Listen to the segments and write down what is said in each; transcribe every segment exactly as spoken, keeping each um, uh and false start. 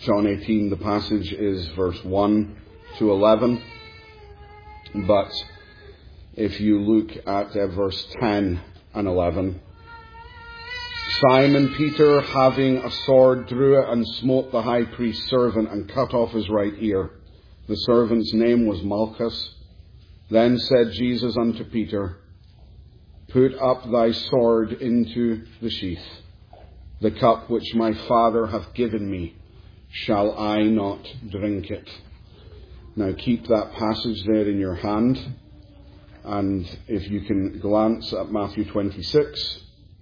John eighteen, the passage is verse one to eleven. But if you look at uh, verse ten and eleven, Simon Peter, having a sword, drew it and smote the high priest's servant and cut off his right ear. The servant's name was Malchus. Then said Jesus unto Peter, Put up thy sword into the sheath. The cup which my Father hath given me, shall I not drink it? Now keep that passage there in your hand. And if you can glance at Matthew twenty-six.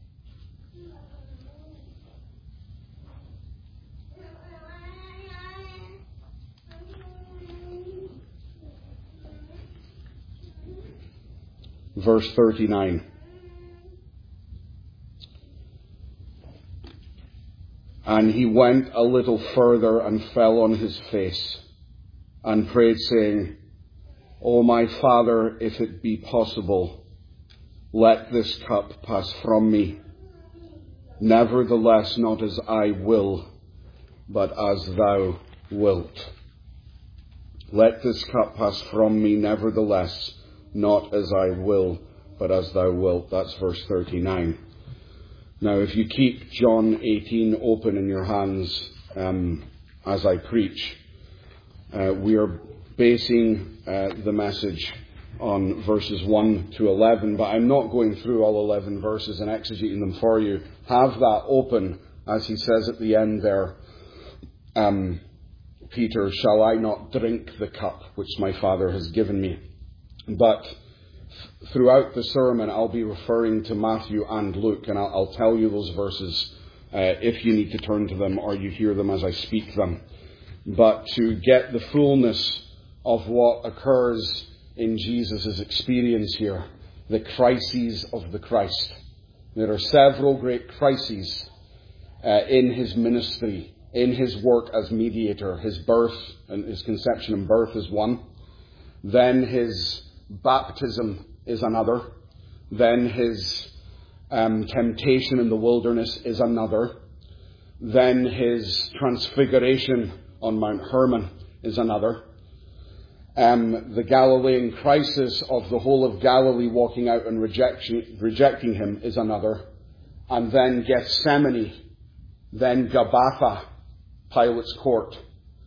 Verse thirty-nine. And he went a little further and fell on his face and prayed, saying, O my Father, if it be possible, let this cup pass from me. Nevertheless, not as I will, but as thou wilt. Let this cup pass from me, nevertheless, not as I will, but as thou wilt. That's verse thirty-nine. Now, if you keep John eighteen open in your hands um, as I preach, uh, we are basing uh, the message on verses one to eleven, but I'm not going through all eleven verses and exegeting them for you. Have that open, as he says at the end there, um, Peter, shall I not drink the cup which my Father has given me? But throughout the sermon, I'll be referring to Matthew and Luke, and I'll, I'll tell you those verses uh, if you need to turn to them or you hear them as I speak them. But to get the fullness of what occurs in Jesus' experience here, the crises of the Christ. There are several great crises uh, in his ministry, in his work as mediator. His birth and his conception and birth is one. Then his baptism is another. Then his um, temptation in the wilderness is another. Then his transfiguration on Mount Hermon is another. Um, the Galilean crisis of the whole of Galilee walking out and rejection, rejecting him is another. And then Gethsemane, then Gabbatha, Pilate's court,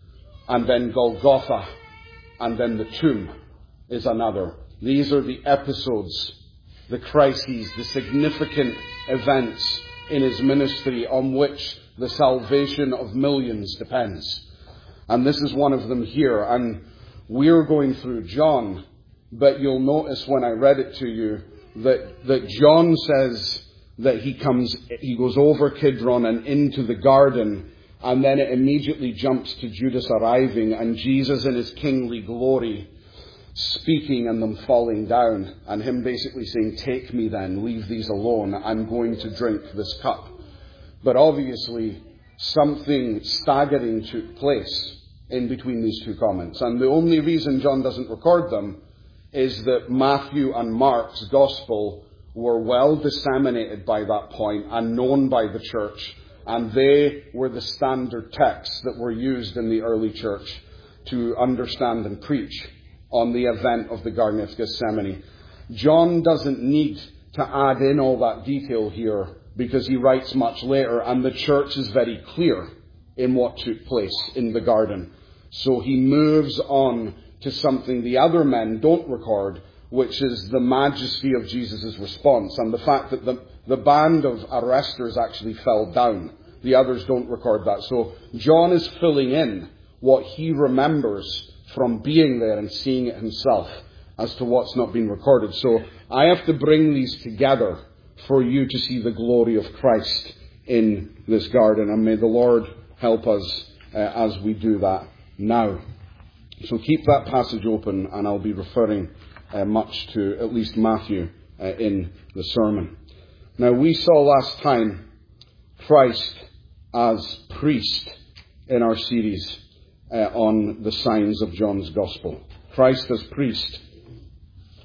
and then Golgotha, and then the tomb is another. These are the episodes, the crises, the significant events in his ministry on which the salvation of millions depends. And this is one of them here. And we're going through John, but you'll notice when I read it to you that, that John says that he comes, he goes over Kidron and into the garden, and then it immediately jumps to Judas arriving and Jesus in his kingly glory speaking and them falling down, and him basically saying, take me then, leave these alone, I'm going to drink this cup. But obviously something staggering took place in between these two comments. And the only reason John doesn't record them is that Matthew and Mark's gospel were well disseminated by that point and known by the church. And they were the standard texts that were used in the early church to understand and preach on the event of the Garden of Gethsemane. John doesn't need to add in all that detail here because he writes much later, and the church is very clear in what took place in the garden. So he moves on to something the other men don't record, which is the majesty of Jesus' response and the fact that the, the band of arresters actually fell down. The others don't record that. So John is filling in what he remembers from being there and seeing it himself as to what's not been recorded. So I have to bring these together for you to see the glory of Christ in this garden. And may the Lord help us uh, as we do that now. So keep that passage open, and I'll be referring uh, much to at least Matthew uh, in the sermon. Now, we saw last time Christ as priest in our series uh, on the signs of John's Gospel. Christ as priest.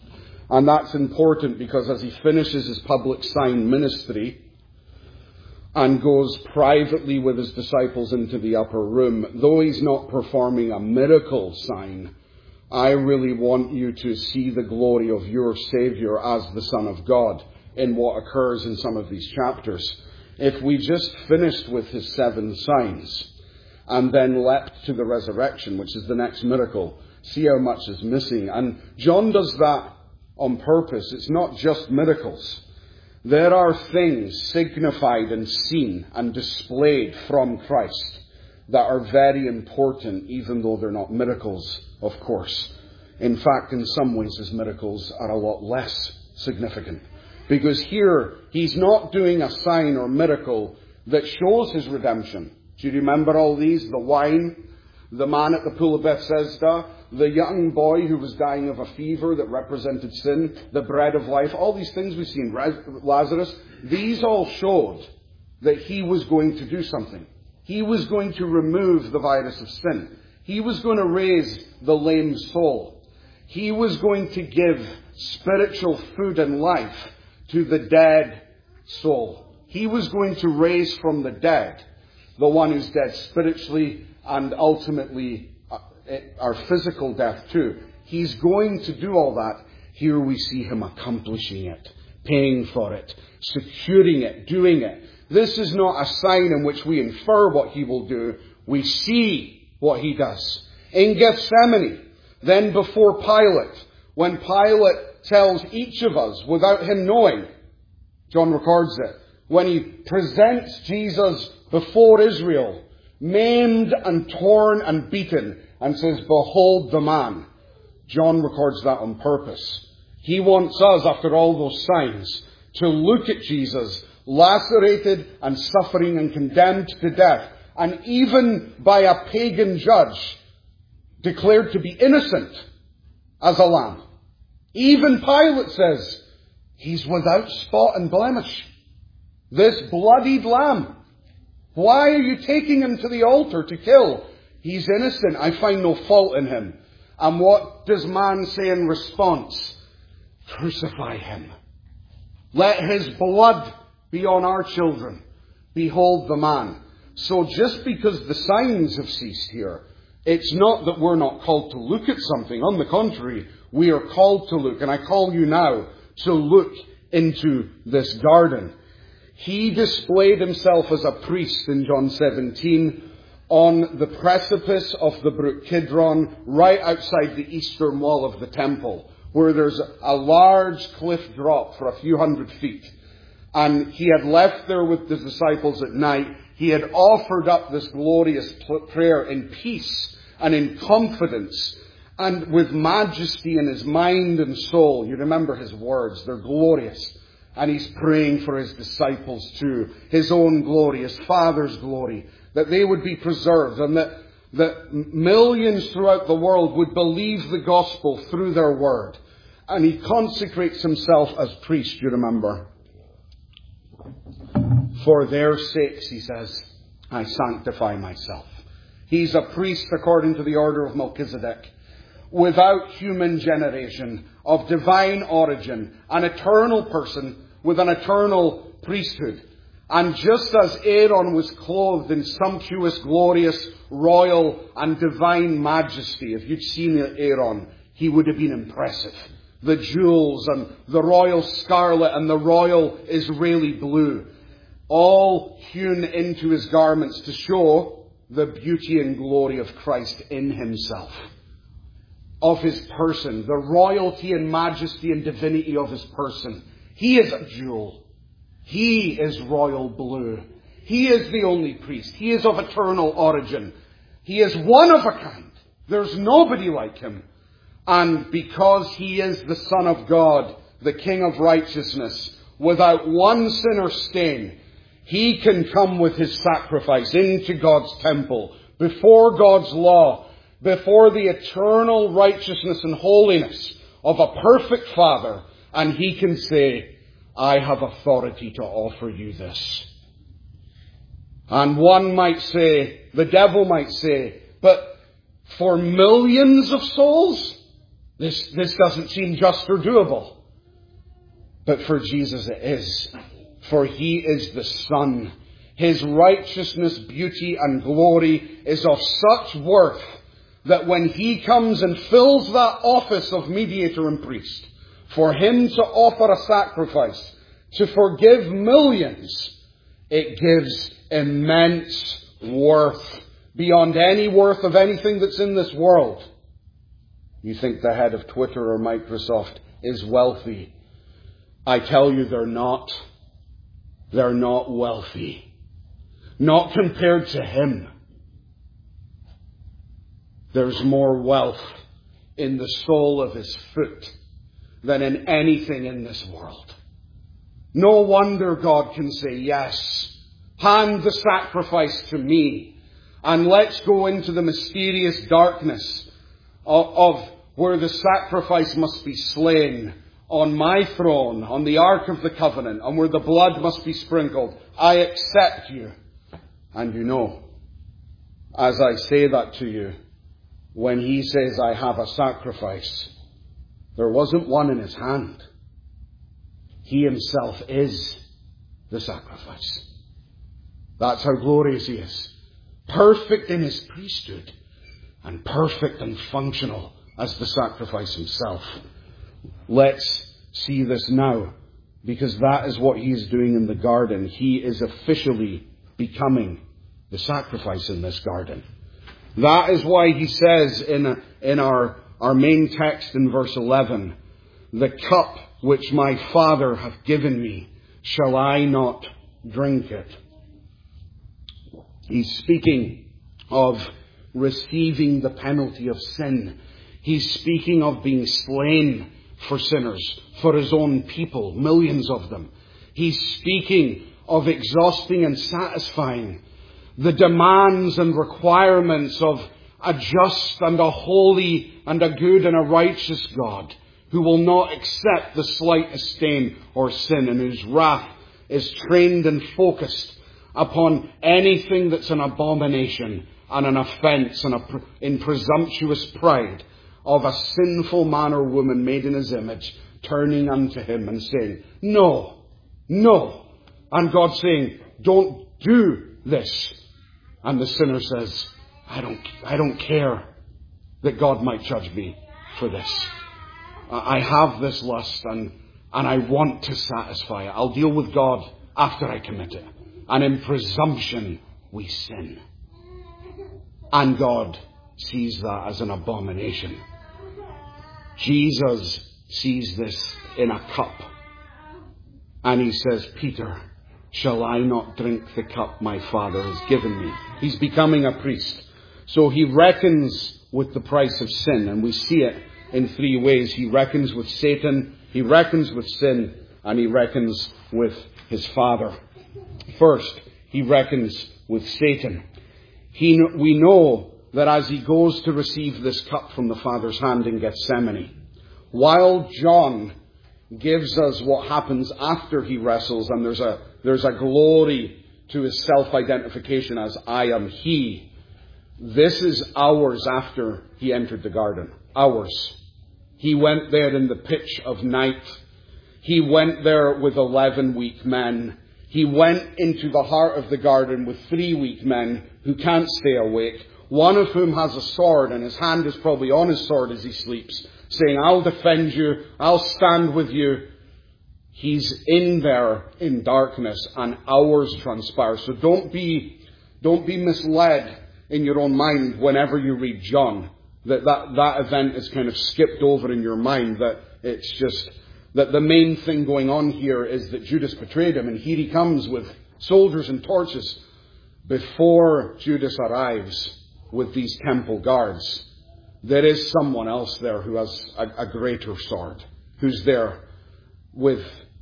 And that's important because as he finishes his public sign ministry, and goes privately with his disciples into the upper room. Though he's not performing a miracle sign, I really want you to see the glory of your Savior as the Son of God in what occurs in some of these chapters. If we just finished with his seven signs and then leapt to the resurrection, which is the next miracle, see how much is missing. And John does that on purpose. It's not just miracles. There are things signified and seen and displayed from Christ that are very important, even though they're not miracles, of course. In fact, in some ways, his miracles are a lot less significant. Because here, he's not doing a sign or miracle that shows his redemption. Do you remember all these? The wine, the man at the pool of Bethesda, the young boy who was dying of a fever that represented sin, the bread of life, all these things we've seen, Lazarus, these all showed that he was going to do something. He was going to remove the virus of sin. He was going to raise the lame soul. He was going to give spiritual food and life to the dead soul. He was going to raise from the dead the one who's dead spiritually and ultimately our physical death too. He's going to do all that. Here we see him accomplishing it, paying for it, securing it, doing it. This is not a sign in which we infer what he will do. We see what he does. In Gethsemane, then before Pilate, when Pilate tells each of us without him knowing, John records it, when he presents Jesus before Israel, maimed and torn and beaten, and says, "Behold the man." John records that on purpose. He wants us, after all those signs, to look at Jesus, lacerated and suffering and condemned to death, and even by a pagan judge, declared to be innocent as a lamb. Even Pilate says, he's without spot and blemish. This bloodied lamb. Why are you taking him to the altar to kill? He's innocent. I find no fault in him. And what does man say in response? Crucify him. Let his blood be on our children. Behold the man. So just because the signs have ceased here, it's not that we're not called to look at something. On the contrary, we are called to look. And I call you now to look into this garden. He displayed himself as a priest in John seventeen on the precipice of the brook Kidron, right outside the eastern wall of the temple, where there's a large cliff drop for a few hundred feet. And he had left there with the disciples at night. He had offered up this glorious prayer in peace and in confidence and with majesty in his mind and soul. You remember his words. They're glorious. And he's praying for his disciples too. His own glory, his Father's glory. That they would be preserved and that, that millions throughout the world would believe the gospel through their word. And he consecrates himself as priest, you remember. For their sakes, he says, I sanctify myself. He's a priest according to the order of Melchizedek, without human generation, of divine origin, an eternal person with an eternal priesthood. And just as Aaron was clothed in sumptuous, glorious, royal and divine majesty, if you'd seen Aaron, he would have been impressive. The jewels and the royal scarlet and the royal Israeli blue, all hewn into his garments to show the beauty and glory of Christ in himself, of his person, the royalty and majesty and divinity of his person. He is a jewel. He is royal blue. He is the only priest. He is of eternal origin. He is one of a kind. There's nobody like him. And because he is the Son of God, the King of righteousness, without one sin or stain, he can come with his sacrifice into God's temple, before God's law, before the eternal righteousness and holiness of a perfect Father, and he can say, I have authority to offer you this. And one might say, the devil might say, but for millions of souls, this, this doesn't seem just or doable. But for Jesus it is. For he is the Son. His righteousness, beauty, and glory is of such worth that when He comes and fills that office of mediator and priest, for Him to offer a sacrifice, to forgive millions, it gives immense worth, beyond any worth of anything that's in this world. You think the head of Twitter or Microsoft is wealthy. I tell you, they're not. They're not wealthy. Not compared to Him. There's more wealth in the sole of His foot than in anything in this world. No wonder God can say, yes, hand the sacrifice to me, and let's go into the mysterious darkness of, of where the sacrifice must be slain on my throne, on the Ark of the Covenant, and where the blood must be sprinkled. I accept you. And you know, as I say that to you, when He says, I have a sacrifice, there wasn't one in His hand. He Himself is the sacrifice. That's how glorious He is. Perfect in His priesthood, and perfect and functional as the sacrifice Himself. Let's see this now, because that is what He is doing in the garden. He is officially becoming the sacrifice in this garden. That is why He says in, in our, our main text in verse eleven, the cup which my Father hath given me, shall I not drink it? He's speaking of receiving the penalty of sin. He's speaking of being slain for sinners, for His own people, millions of them. He's speaking of exhausting and satisfying the demands and requirements of a just and a holy and a good and a righteous God, who will not accept the slightest stain or sin, and whose wrath is trained and focused upon anything that's an abomination and an offence and a, in presumptuous pride of a sinful man or woman made in His image, turning unto Him and saying, no, no. And God saying, don't do this. And the sinner says, I don't, I don't care that God might judge me for this. I have this lust and, and I want to satisfy it. I'll deal with God after I commit it. And in presumption, we sin. And God sees that as an abomination. Jesus sees this in a cup. And He says, Peter, shall I not drink the cup my Father has given me? He's becoming a priest. So He reckons with the price of sin. And we see it in three ways. He reckons with Satan, He reckons with sin, and He reckons with His Father. First, He reckons with Satan. He, we know that as He goes to receive this cup from the Father's hand in Gethsemane, while John gives us what happens after He wrestles, and there's a, there's a glory to His self-identification as I am He, this is hours after He entered the garden. Hours. He went there in the pitch of night. He went there with eleven weak men. He went into the heart of the garden with three weak men who can't stay awake, one of whom has a sword, and his hand is probably on his sword as he sleeps, saying, I'll defend you, I'll stand with you. He's in there in darkness, and hours transpire. So don't be, don't be misled in your own mind whenever you read John, that, that that event is kind of skipped over in your mind, that it's just, that the main thing going on here is that Judas betrayed Him, and here he comes with soldiers and torches. Before Judas arrives with these temple guards, there is someone else there who has a, a greater sword, who's there with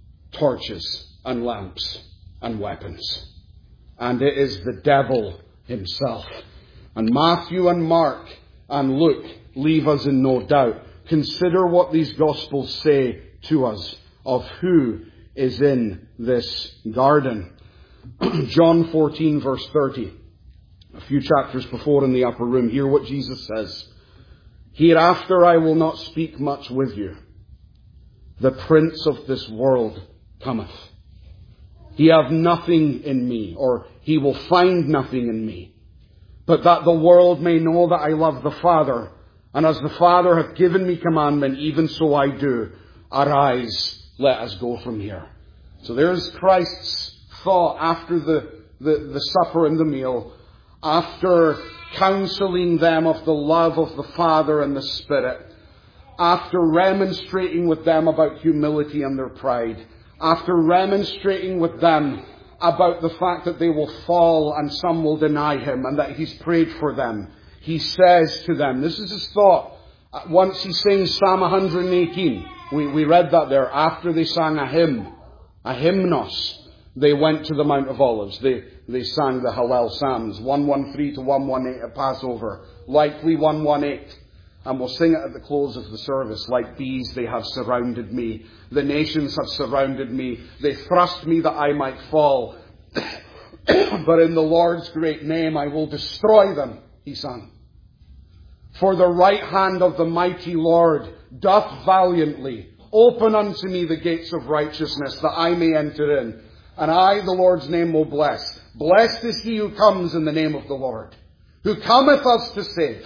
torches and lamps and weapons. And it is the devil himself. And Matthew and Mark and Luke leave us in no doubt. Consider what these Gospels say to us of who is in this garden. John fourteen verse thirty. A few chapters before in the upper room. Hear what Jesus says. Hereafter I will not speak much with you. The prince of this world cometh. He have nothing in me, or he will find nothing in me. But that the world may know that I love the Father, and as the Father hath given me commandment, even so I do. Arise, let us go from here. So there's Christ's thought after the, the, the supper and the meal, after counseling them of the love of the Father and the Spirit, after remonstrating with them about humility and their pride, after remonstrating with them about the fact that they will fall and some will deny him and that he's prayed for them, he says to them, this is his thought. Once he sings Psalm one eighteen, we, we read that there, after they sang a hymn, a hymnos, they went to the Mount of Olives. They, they sang the Hallel Psalms, one thirteen to one eighteen at Passover, likely one eighteen. And we'll sing it at the close of the service. Like bees they have surrounded me. The nations have surrounded me. They thrust me that I might fall. But in the Lord's great name I will destroy them, he sang. For the right hand of the mighty Lord doth valiantly. Open unto me the gates of righteousness, that I may enter in. And I, the Lord's name, will bless. Blessed is he who comes in the name of the Lord, who cometh us to save.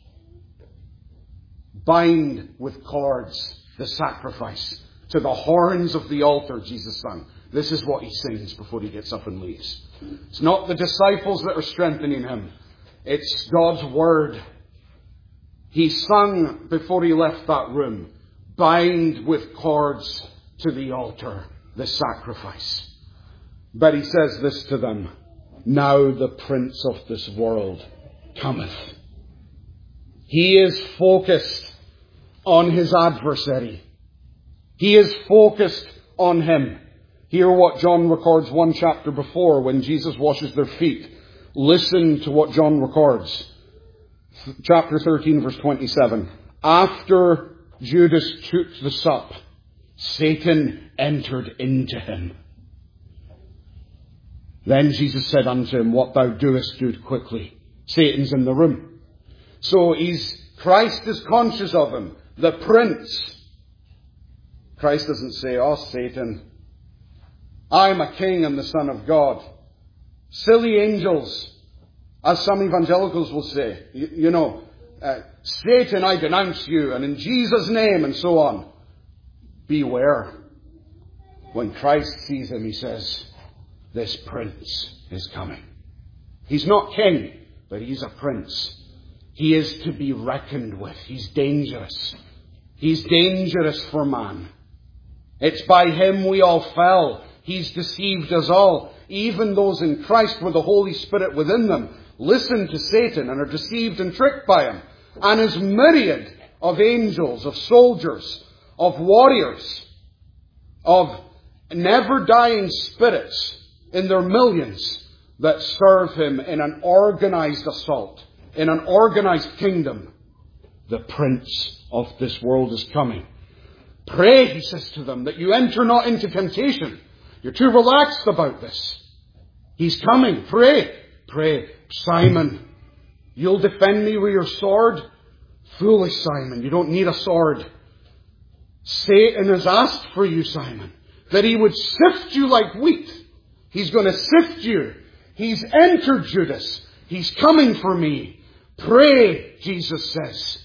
Bind with cords the sacrifice to the horns of the altar, Jesus sang. This is what he sings before he gets up and leaves. It's not the disciples that are strengthening him. It's God's word. He sung before he left that room, bind with cords to the altar the sacrifice. But he says this to them, now the prince of this world cometh. He is focused on his adversary. He is focused on him. Hear what John records one chapter before when Jesus washes their feet. Listen to what John records. Chapter thirteen, verse twenty-seven. After Judas took the sup, Satan entered into him. Then Jesus said unto him, what thou doest, do it quickly. Satan's in the room. So he's, Christ is conscious of him. The prince. Christ doesn't say, oh Satan, I'm a king and the Son of God. Silly angels, as some evangelicals will say. You, you know, uh, Satan, I denounce you, and in Jesus' name, and so on. Beware. When Christ sees him, he says, this prince is coming. He's not king, but he's a prince. He is to be reckoned with. He's dangerous. He's dangerous for man. It's by him we all fell. He's deceived us all. Even those in Christ with the Holy Spirit within them listen to Satan and are deceived and tricked by him. And his myriad of angels, of soldiers, of warriors, of never-dying spirits in their millions that serve him in an organized assault, in an organized kingdom. The prince of this world is coming. Pray, he says to them, that you enter not into temptation. You're too relaxed about this. He's coming. Pray. Pray. Simon, you'll defend me with your sword? Foolish Simon, you don't need a sword. Satan has asked for you, Simon, that he would sift you like wheat. He's going to sift you. He's entered Judas. He's coming for me. Pray, Jesus says.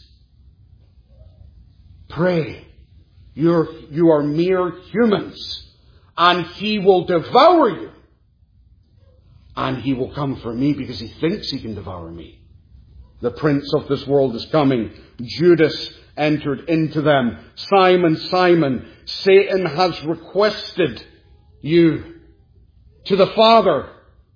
Pray. You're, you are mere humans. And he will devour you. And he will come for me because he thinks he can devour me. The prince of this world is coming. Judas entered into them. Simon, Simon, Satan has requested you to the Father,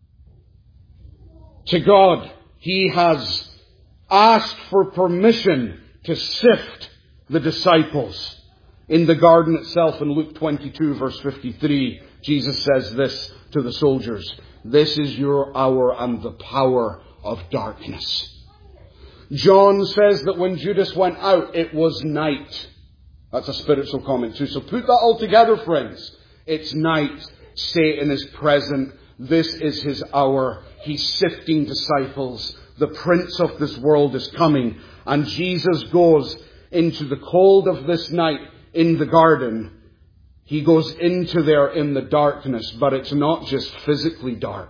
to God. He has asked for permission to sift the disciples. In the garden itself, in Luke twenty-two, verse fifty-three, Jesus says this to the soldiers. This is your hour and the power of darkness. John says that when Judas went out, it was night. That's a spiritual comment too. So put that all together, friends. It's night. Satan is present. This is his hour. He's sifting disciples. The prince of this world is coming. And Jesus goes into the cold of this night in the garden. He goes into there in the darkness, but it's not just physically dark.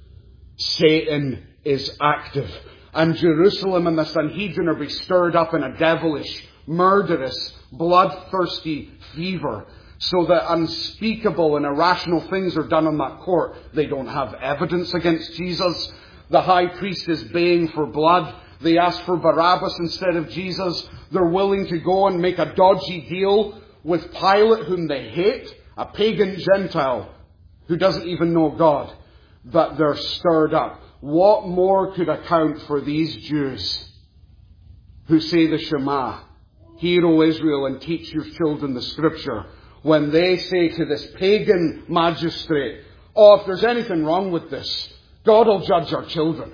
Satan is active. And Jerusalem and the Sanhedrin are being stirred up in a devilish, murderous, bloodthirsty fever, so that unspeakable and irrational things are done in that court. They don't have evidence against Jesus. The high priest is baying for blood. They ask for Barabbas instead of Jesus. They're willing to go and make a dodgy deal with Pilate, whom they hate, a pagan Gentile who doesn't even know God. But they're stirred up. What more could account for these Jews who say the Shema, Hear, O Israel, and teach your children the Scripture, when they say to this pagan magistrate, oh, if there's anything wrong with this, God will judge our children.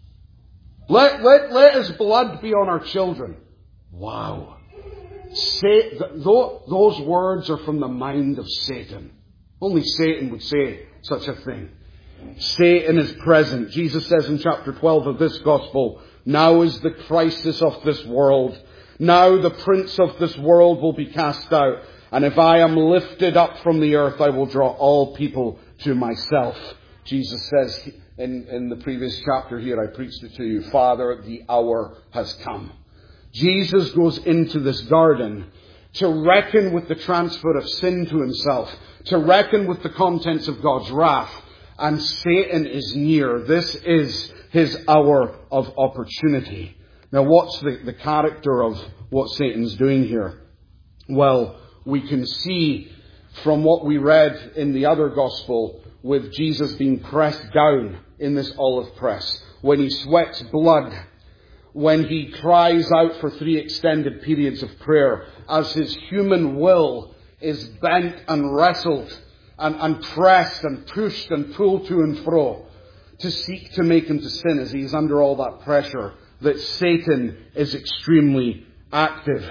Let, let, let his blood be on our children. Wow. Say, those words are from the mind of Satan. Only Satan would say such a thing. Satan is present. Jesus says in chapter twelve of this gospel, now is the crisis of this world. Now the prince of this world will be cast out. And if I am lifted up from the earth, I will draw all people to myself. Jesus says in, in the previous chapter here, I preached it to you, Father, the hour has come. Jesus goes into this garden to reckon with the transfer of sin to himself, to reckon with the contents of God's wrath. And Satan is near. This is his hour of opportunity. Now, what's the, the character of what Satan's doing here? Well, we can see from what we read in the other gospel with Jesus being pressed down in this olive press, when he sweats blood, when he cries out for three extended periods of prayer, as his human will is bent and wrestled and, and pressed and pushed and pulled to and fro to seek to make him to sin, as he is under all that pressure, that Satan is extremely active.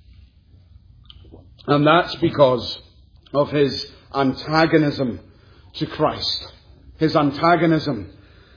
And that's because of his antagonism to Christ. His antagonism.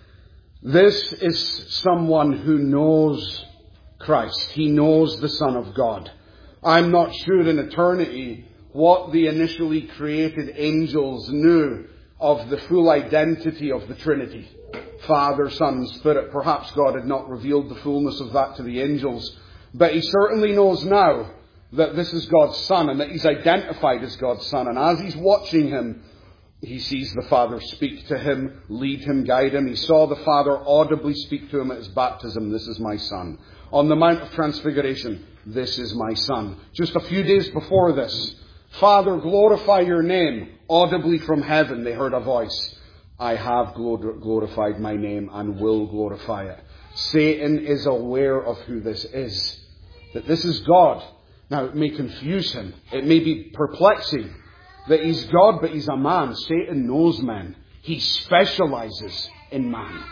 This is someone who knows Christ. He knows the Son of God. I'm not sure in eternity what the initially created angels knew of the full identity of the Trinity. Father, Son, and Spirit. Perhaps God had not revealed the fullness of that to the angels. But he certainly knows now that this is God's Son and that he's identified as God's Son. And as he's watching him, he sees the Father speak to him, lead him, guide him. He saw the Father audibly speak to him at his baptism, this is my Son. On the Mount of Transfiguration, this is my Son. Just a few days before this, Father, glorify your name. Audibly from heaven, they heard a voice. I have glorified my name and will glorify it. Satan is aware of who this is. That this is God. Now, it may confuse him. It may be perplexing that he's God, but he's a man. Satan knows men. He specializes in man.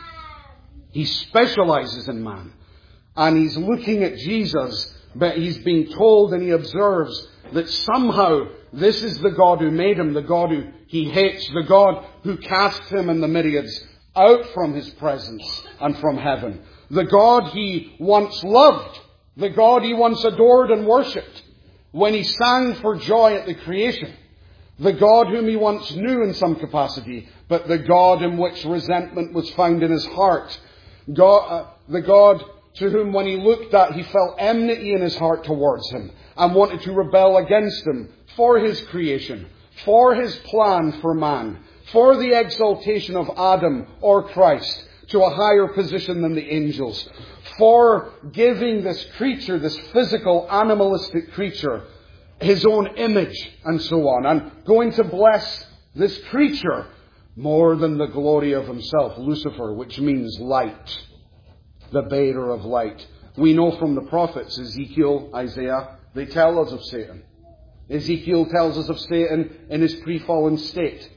He specializes in man. And he's looking at Jesus, but he's being told and he observes that somehow this is the God who made him, the God who he hates, the God who cast him and the myriads out from his presence and from heaven. The God he once loved, the God he once adored and worshipped when he sang for joy at the creation. The God whom he once knew in some capacity, but the God in which resentment was found in his heart. God, uh, the God to whom when he looked at, he felt enmity in his heart towards him and wanted to rebel against him for his creation, for his plan for man, for the exaltation of Adam or Christ to a higher position than the angels, for giving this creature, this physical, animalistic creature, his own image and so on, and going to bless this creature more than the glory of himself, Lucifer, which means light, the bearer of light. We know from the prophets, Ezekiel, Isaiah, they tell us of Satan. Ezekiel tells us of Satan in his pre-fallen state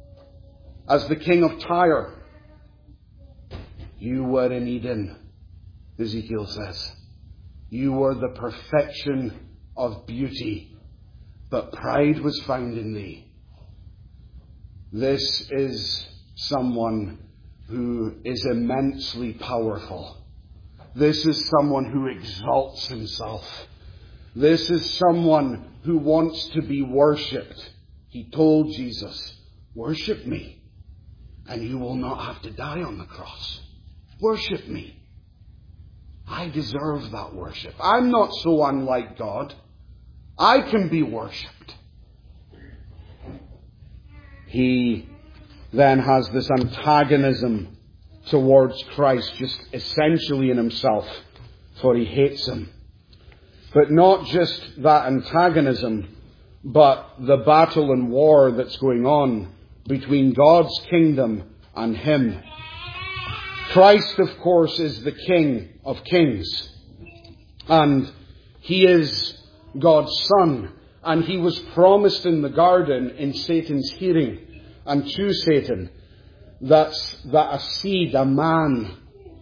as the king of Tyre. You were in Eden, Ezekiel says. You were the perfection of beauty, but pride was found in thee. This is someone who is immensely powerful. This is someone who exalts himself. This is someone who wants to be worshipped. He told Jesus, worship me, and you will not have to die on the cross. Worship me. I deserve that worship. I'm not so unlike God. I can be worshipped. He then has this antagonism towards Christ, just essentially in himself, for he hates him. But not just that antagonism, but the battle and war that's going on between God's kingdom and him. Christ, of course, is the King of Kings. And he is God's Son. And he was promised in the garden in Satan's hearing and to Satan that, that a seed, a man,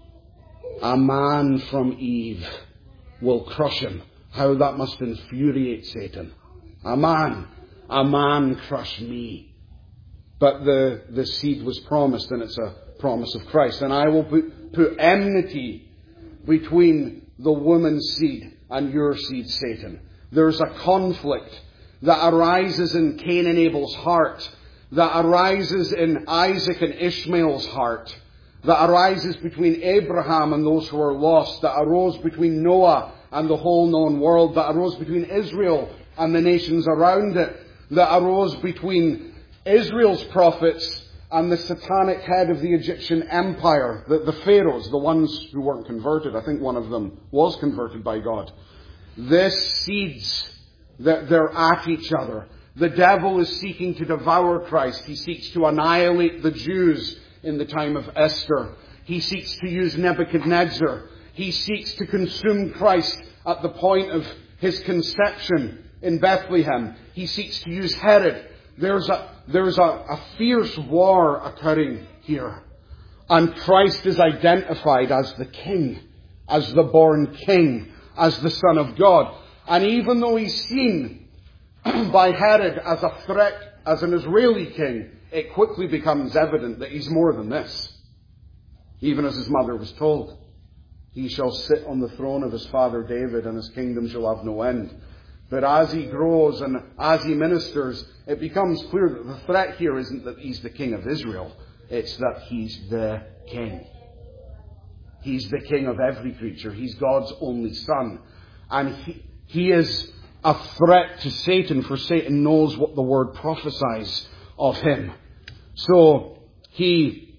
a man from Eve will crush him. How that must infuriate Satan. A man, a man crush me. But the, the seed was promised, and it's a promise of Christ. And I will put, put enmity between the woman's seed and your seed, Satan. There's a conflict that arises in Cain and Abel's heart, that arises in Isaac and Ishmael's heart, that arises between Abraham and those who are lost, that arose between Noah and the whole known world, that arose between Israel and the nations around it, that arose between Israel's prophets and the satanic head of the Egyptian empire, the, the pharaohs, the ones who weren't converted. I think one of them was converted by God. This seeds that they're at each other. The devil is seeking to devour Christ. He seeks to annihilate the Jews in the time of Esther. He seeks to use Nebuchadnezzar. He seeks to consume Christ at the point of his conception in Bethlehem. He seeks to use Herod. There's a, there's a, a fierce war occurring here. And Christ is identified as the King, as the born King, as the Son of God. And even though he's seen by Herod as a threat, as an Israeli king, it quickly becomes evident that he's more than this. Even as his mother was told, he shall sit on the throne of his father David, and his kingdom shall have no end. But as he grows and as he ministers, it becomes clear that the threat here isn't that he's the King of Israel. It's that he's the King. He's the King of every creature. He's God's only Son. And he, he is a threat to Satan, for Satan knows what the Word prophesies of him. So he,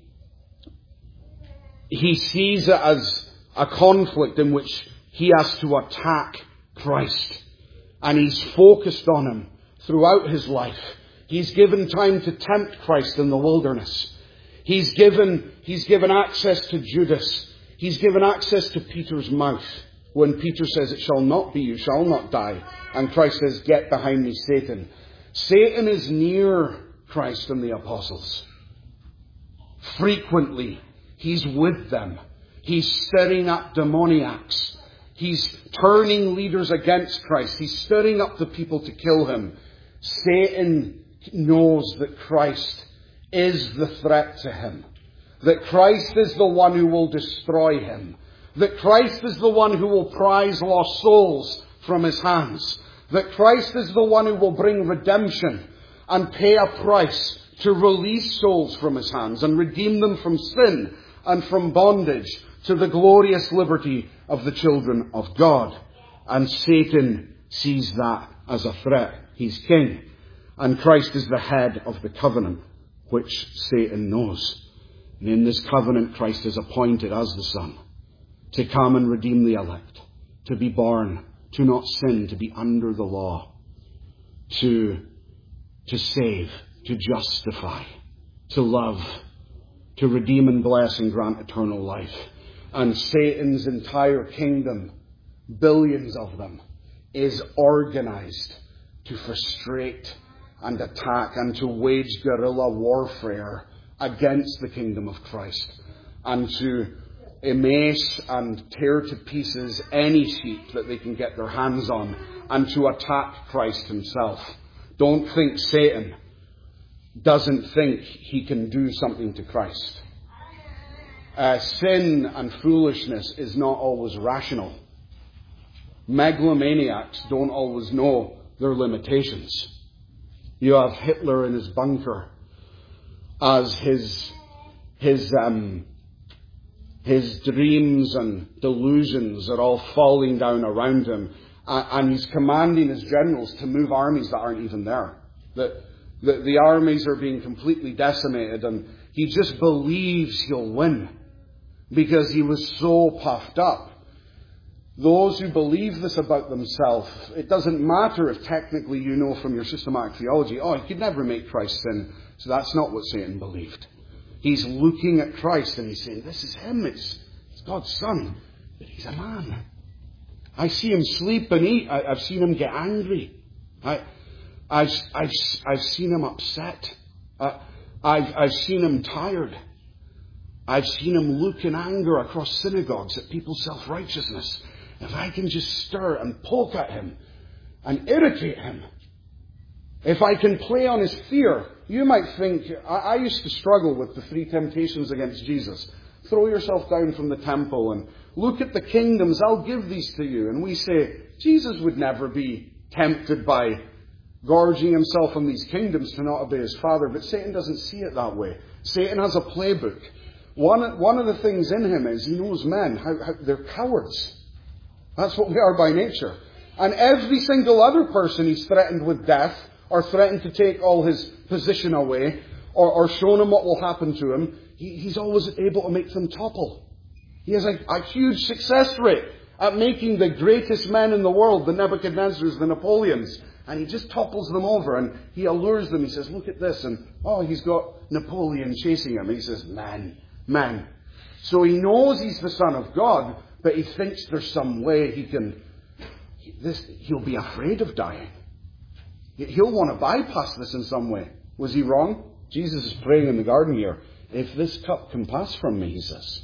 he sees it as a conflict in which he has to attack Christ. And he's focused on him throughout his life. He's given time to tempt Christ in the wilderness. He's given, he's given access to Judas. He's given access to Peter's mouth. When Peter says, it shall not be, you shall not die. And Christ says, get behind me, Satan. Satan is near Christ and the apostles. Frequently, he's with them. He's stirring up demoniacs. He's turning leaders against Christ. He's stirring up the people to kill him. Satan knows that Christ is the threat to him. That Christ is the one who will destroy him. That Christ is the one who will prize lost souls from his hands. That Christ is the one who will bring redemption and pay a price to release souls from his hands and redeem them from sin and from bondage to the glorious liberty of the children of God. And Satan sees that as a threat. He's king. And Christ is the head of the covenant, which Satan knows. And in this covenant, Christ is appointed as the Son to come and redeem the elect, to be born, to not sin, to be under the law, to, to save, to justify, to love, to redeem and bless and grant eternal life. And Satan's entire kingdom, billions of them, is organized to frustrate and attack and to wage guerrilla warfare against the kingdom of Christ, and to emace and tear to pieces any sheep that they can get their hands on, and to attack Christ himself. Don't think Satan doesn't think he can do something to Christ. Uh, sin and foolishness is not always rational. Megalomaniacs don't always know their limitations. You have Hitler in his bunker as his, his, um, his dreams and delusions are all falling down around him. And he's commanding his generals to move armies that aren't even there. The, the, the armies are being completely decimated, and he just believes he'll win because he was so puffed up. Those who believe this about themselves, it doesn't matter if technically you know from your systematic theology, oh, he could never make Christ sin. So that's not what Satan believed. He's looking at Christ and he's saying, this is him, it's, it's God's Son, but he's a man. I see him sleep and eat. I, I've seen him get angry. I, I've, I've, I've seen him upset. Uh, I've, I've seen him tired. I've seen him look in anger across synagogues at people's self-righteousness. If I can just stir and poke at him and irritate him, if I can play on his fear, you might think, I, I used to struggle with the three temptations against Jesus. Throw yourself down from the temple and look at the kingdoms, I'll give these to you. And we say, Jesus would never be tempted by gorging himself on these kingdoms to not obey his Father. But Satan doesn't see it that way. Satan has a playbook. One, one of the things in him is he knows men, how, how they're cowards. That's what we are by nature. And every single other person he's threatened with death, or threatened to take all his position away, or, or shown him what will happen to him, he, he's always able to make them topple. He has a, a huge success rate at making the greatest men in the world, the Nebuchadnezzars, the Napoleons, and he just topples them over and he allures them. He says, look at this, and oh, he's got Napoleon chasing him. He says, man, man. So he knows he's the Son of God, but he thinks there's some way he can, this, he'll be afraid of dying. He'll want to bypass this in some way. Was he wrong? Jesus is praying in the garden here. If this cup can pass from me, he says.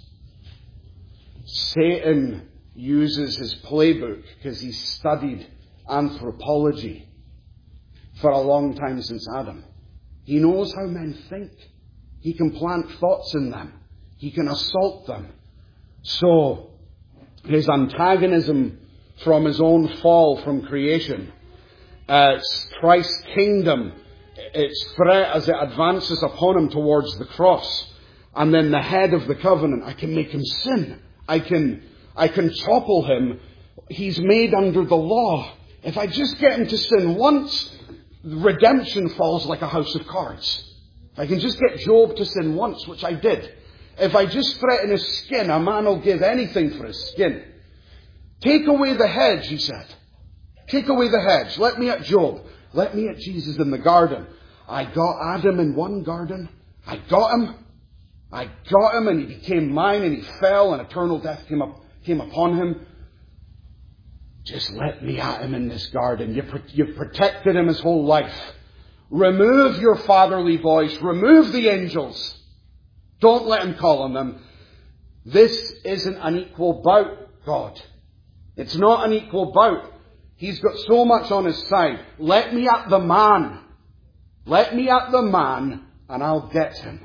Satan uses his playbook because he's studied anthropology for a long time since Adam. He knows how men think. He can plant thoughts in them. He can assault them. So, his antagonism from his own fall from creation, uh, Christ's kingdom, its threat as it advances upon him towards the cross, and then the head of the covenant, I can make him sin. I can, I can topple him. He's made under the law. If I just get him to sin once, redemption falls like a house of cards. If I can just get Job to sin once, which I did. If I just threaten his skin, a man will give anything for his skin. Take away the hedge, he said. Take away the hedge. Let me at Job. Let me at Jesus in the garden. I got Adam in one garden. I got him. I got him and he became mine and he fell and eternal death came up, came upon him. Just let me at him in this garden. You've, you've protected him his whole life. Remove your fatherly voice. Remove the angels. Don't let him call on them. This isn't an equal bout, God. It's not an equal bout. He's got so much on his side. Let me at the man. Let me at the man and I'll get him.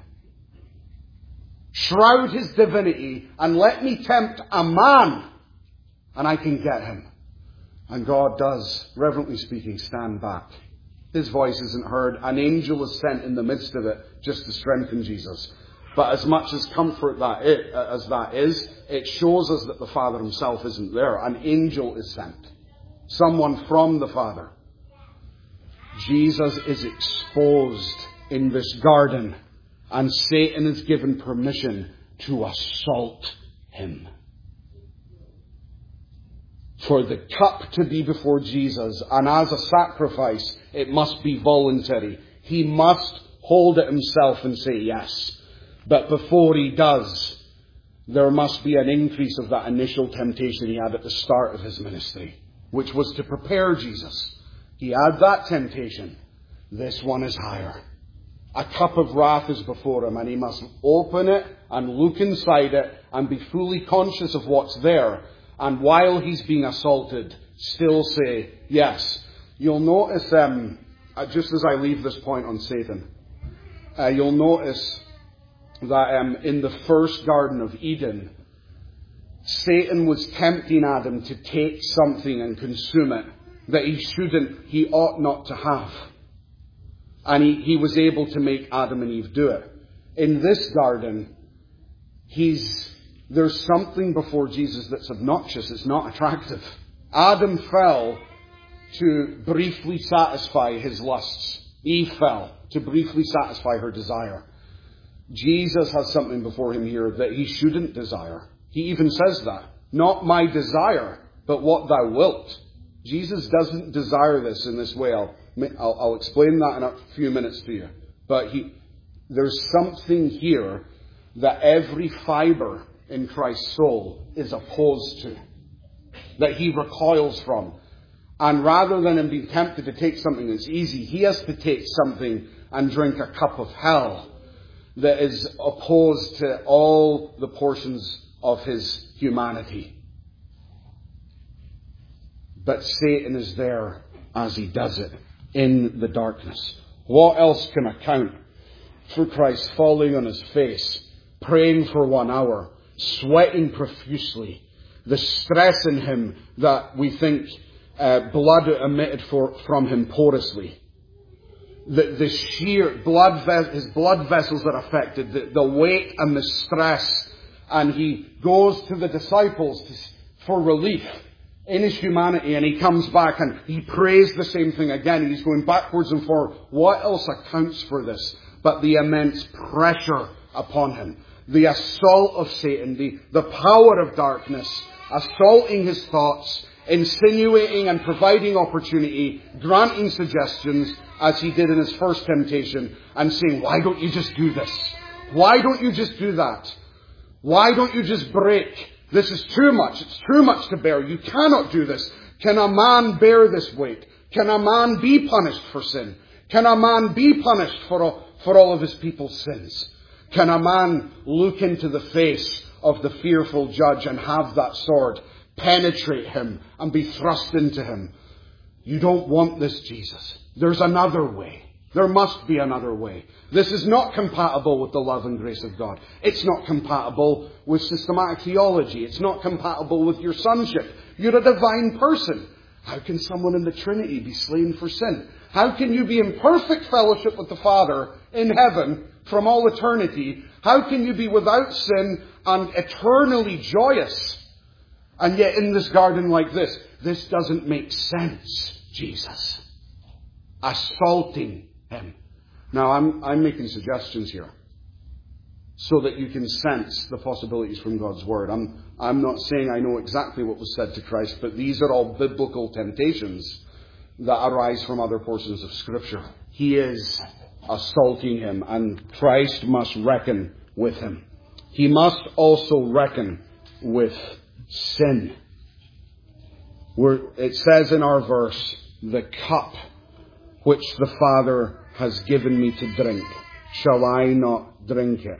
Shroud his divinity and let me tempt a man and I can get him. And God does, reverently speaking, stand back. His voice isn't heard. An angel is sent in the midst of it just to strengthen Jesus. But as much as comfort that it, as that is, it shows us that the Father himself isn't there. An angel is sent. Someone from the Father. Jesus is exposed in this garden, and Satan is given permission to assault him. For the cup to be before Jesus, and as a sacrifice, it must be voluntary. He must hold it himself and say yes. But before he does, there must be an increase of that initial temptation he had at the start of his ministry, which was to prepare Jesus. He had that temptation. This one is higher. A cup of wrath is before him, and he must open it and look inside it and be fully conscious of what's there. And while he's being assaulted, still say, yes. You'll notice, um, just as I leave this point on Satan, uh, you'll notice that um, in the first Garden of Eden, Satan was tempting Adam to take something and consume it that he shouldn't, he ought not to have. And he, he was able to make Adam and Eve do it. In this garden, he's, there's something before Jesus that's obnoxious. It's not attractive. Adam fell to briefly satisfy his lusts. Eve fell to briefly satisfy her desire. Jesus has something before him here that he shouldn't desire. He even says that. Not my desire, but what thou wilt. Jesus doesn't desire this in this way. I'll, I'll, I'll explain that in a few minutes to you. But he, there's something here that every fibre in Christ's soul is opposed to, that he recoils from. And rather than him being tempted to take something that's easy, he has to take something and drink a cup of hell that is opposed to all the portions of his humanity. But Satan is there as he does it in the darkness. What else can account for Christ falling on his face, praying for one hour, sweating profusely, the stress in him that we think uh, blood emitted for, from him porously, the, the sheer blood, ves- his blood vessels are affected, the, the weight and the stress, and he goes to the disciples to, for relief in his humanity, and he comes back and he prays the same thing again. He's going backwards and forward. What else accounts for this but the immense pressure upon him? The assault of Satan, the, the power of darkness, assaulting his thoughts, insinuating and providing opportunity, granting suggestions, as he did in his first temptation, and saying, why don't you just do this? Why don't you just do that? Why don't you just break? This is too much. It's too much to bear. You cannot do this. Can a man bear this weight? Can a man be punished for sin? Can a man be punished for all, for all of his people's sins? Can a man look into the face of the fearful judge and have that sword penetrate him and be thrust into him? You don't want this, Jesus. There's another way. There must be another way. This is not compatible with the love and grace of God. It's not compatible with systematic theology. It's not compatible with your sonship. You're a divine person. How can someone in the Trinity be slain for sin? How can you be in perfect fellowship with the Father in heaven from all eternity? How can you be without sin and eternally joyous? And yet in this garden like this, this doesn't make sense, Jesus. Assaulting him. Now, I'm, I'm making suggestions here so that you can sense the possibilities from God's Word. I'm, I'm not saying I know exactly what was said to Christ, but these are all biblical temptations that arise from other portions of Scripture. He is assaulting him, and Christ must reckon with him. He must also reckon with sin. Where it says in our verse, the cup which the Father has given me to drink, shall I not drink it?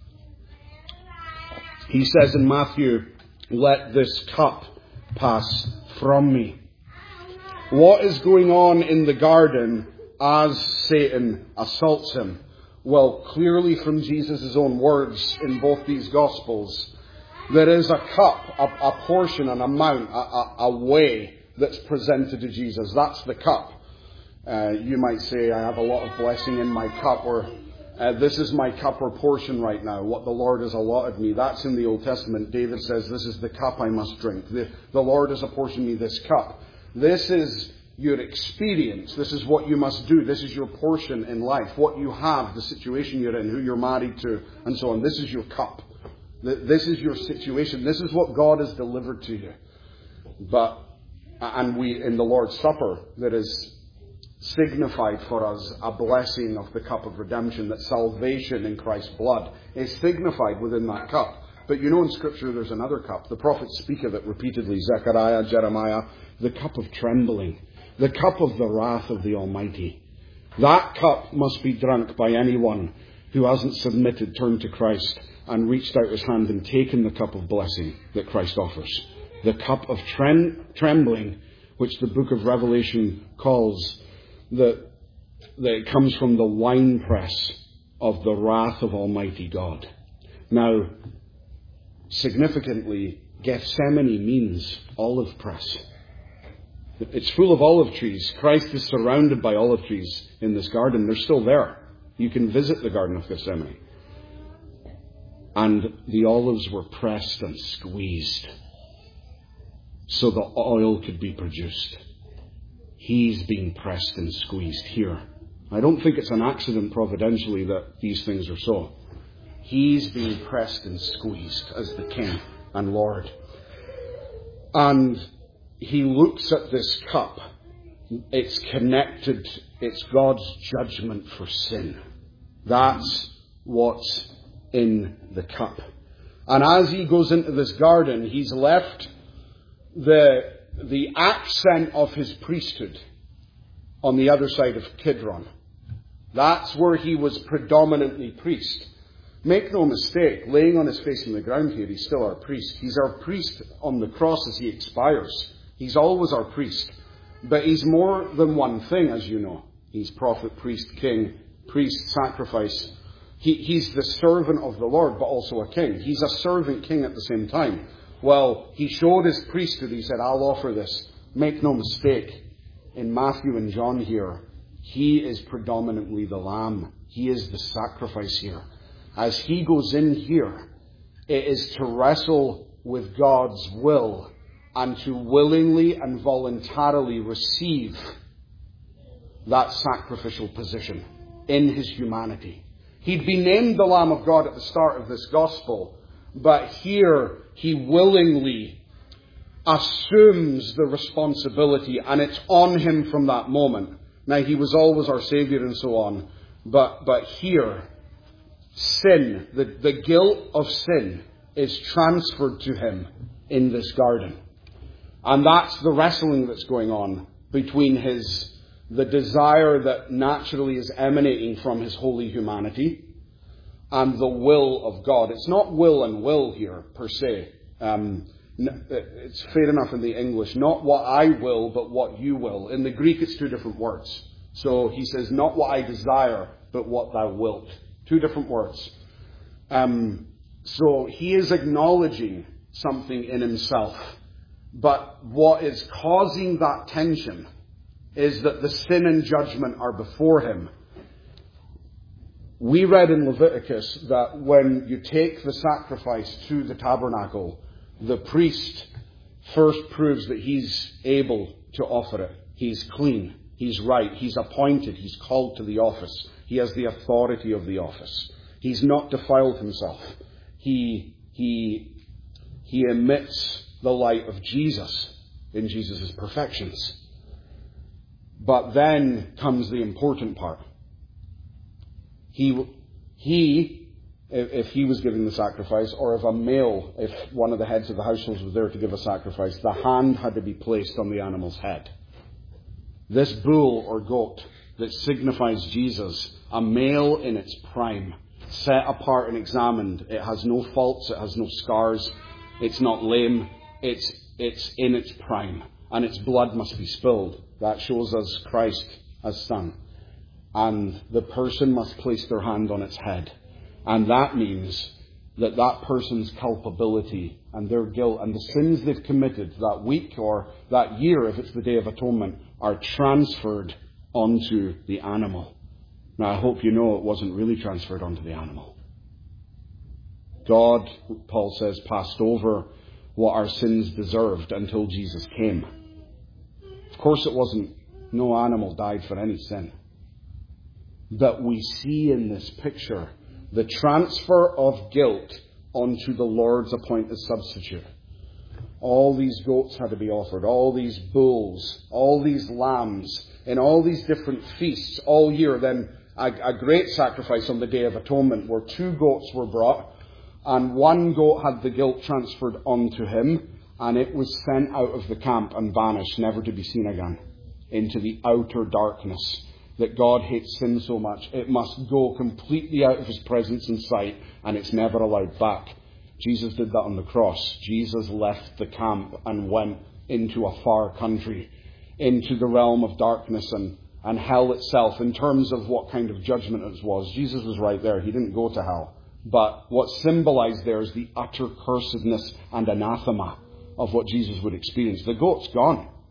He says in Matthew, let this cup pass from me. What is going on in the garden as Satan assaults him? Well, clearly from Jesus' own words in both these Gospels, there is a cup, a, a portion, an amount, a, a, a way that's presented to Jesus. That's the cup. Uh, you might say, I have a lot of blessing in my cup, or uh, this is my cup or portion right now, what the Lord has allotted me. That's in the Old Testament. David says, this is the cup I must drink. The, the Lord has apportioned me this cup. This is your experience. This is what you must do. This is your portion in life. What you have, the situation you're in, who you're married to, and so on. This is your cup. This is your situation. This is what God has delivered to you. But, and we, in the Lord's Supper, there is signified for us a blessing of the cup of redemption, that salvation in Christ's blood is signified within that cup. But you know in Scripture there's another cup. The prophets speak of it repeatedly. Zechariah, Jeremiah, the cup of trembling, the cup of the wrath of the Almighty. That cup must be drunk by anyone who hasn't submitted, turned to Christ, and reached out his hand and taken the cup of blessing that Christ offers. The cup of trem- trembling, which the book of Revelation calls that, that it comes from the winepress of the wrath of Almighty God. Now, significantly, Gethsemane means olive press. It's full of olive trees. Christ is surrounded by olive trees in this garden. They're still there. You can visit the Garden of Gethsemane. And the olives were pressed and squeezed so the oil could be produced. He's being pressed and squeezed here. I don't think it's an accident providentially that these things are so. He's being pressed and squeezed as the King and Lord. And he looks at this cup. It's connected. It's God's judgment for sin. That's what's in the cup. And as he goes into this garden, he's left the, the accent of his priesthood on the other side of Kidron. That's where he was predominantly priest. Make no mistake, laying on his face in the ground here, he's still our priest. He's our priest on the cross as he expires. He's always our priest. But he's more than one thing, as you know. He's prophet, priest, king, priest, sacrifice. He, he's the servant of the Lord, but also a king. He's a servant king at the same time. Well, he showed his priesthood. He said, I'll offer this. Make no mistake, in Matthew and John here, he is predominantly the lamb. He is the sacrifice here. As he goes in here, it is to wrestle with God's will and to willingly and voluntarily receive that sacrificial position in his humanity. He'd been named the Lamb of God at the start of this gospel, but here he willingly assumes the responsibility, and it's on him from that moment. Now, he was always our Saviour and so on, but, but here, sin, the, the guilt of sin is transferred to him in this garden. And that's the wrestling that's going on between his, the desire that naturally is emanating from his holy humanity and the will of God. It's not will and will here, per se. Um, it's fair enough in the English. Not what I will, but what you will. In the Greek, it's two different words. So he says, not what I desire, but what thou wilt. Two different words. Um, so he is acknowledging something in himself. But what is causing that tension is that the sin and judgment are before him. We read in Leviticus that when you take the sacrifice to the tabernacle, the priest first proves that he's able to offer it. He's clean. He's right. He's appointed. He's called to the office. He has the authority of the office. He's not defiled himself. He, he, he emits the light of Jesus in Jesus' perfections. But then comes the important part. He, he, if he was giving the sacrifice, or if a male, if one of the heads of the household was there to give a sacrifice, the hand had to be placed on the animal's head. This bull or goat that signifies Jesus, a male in its prime, set apart and examined. It has no faults, it has no scars, it's not lame, it's, it's in its prime, and its blood must be spilled. That shows us Christ as Son. And the person must place their hand on its head. And that means that that person's culpability and their guilt and the sins they've committed that week or that year, if it's the Day of Atonement, are transferred onto the animal. Now, I hope you know it wasn't really transferred onto the animal. God, Paul says, passed over what our sins deserved until Jesus came. Of course, it wasn't, no animal died for any sin. But we see in this picture the transfer of guilt onto the Lord's appointed substitute. All these goats had to be offered, all these bulls, all these lambs, in all these different feasts all year. Then a, a great sacrifice on the Day of Atonement where two goats were brought, and one goat had the guilt transferred onto him, and it was sent out of the camp and banished, never to be seen again, into the outer darkness. That God hates sin so much, it must go completely out of his presence and sight, and it's never allowed back. Jesus did that on the cross. Jesus left the camp and went into a far country, into the realm of darkness and, and hell itself, in terms of what kind of judgment it was. Jesus was right there. He didn't go to hell. But what's symbolized there is the utter cursedness and anathema of what Jesus would experience. The goat's gone.